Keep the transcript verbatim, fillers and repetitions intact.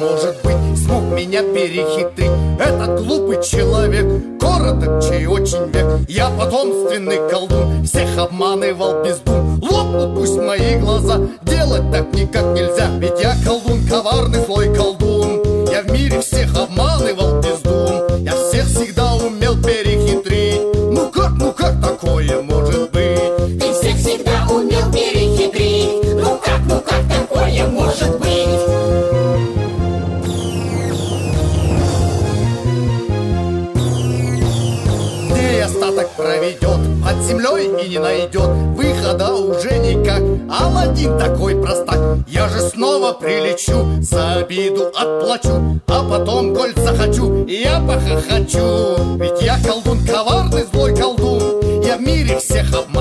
может быть, смог меня перехитрить этот глупый человек, короток чей очень век. Я потомственный колдун, всех обманывал без дум. Лопнут пусть мои глаза, делать так никак нельзя, ведь я колдун, коварный злой колдун. Я в мире всех обманывал без дум, я всех всегда умел перехитрить. Ну как, ну как такое может быть? Ты всех всегда умел перехитрить. Ну как, ну как такое может быть? Остаток проведет, под землей и не найдет выхода уже никак. Аладдин такой простак, я же снова прилечу, за обиду отплачу, а потом, коль захочу, я похохочу. Ведь я колдун, коварный злой колдун, я в мире всех обманываю.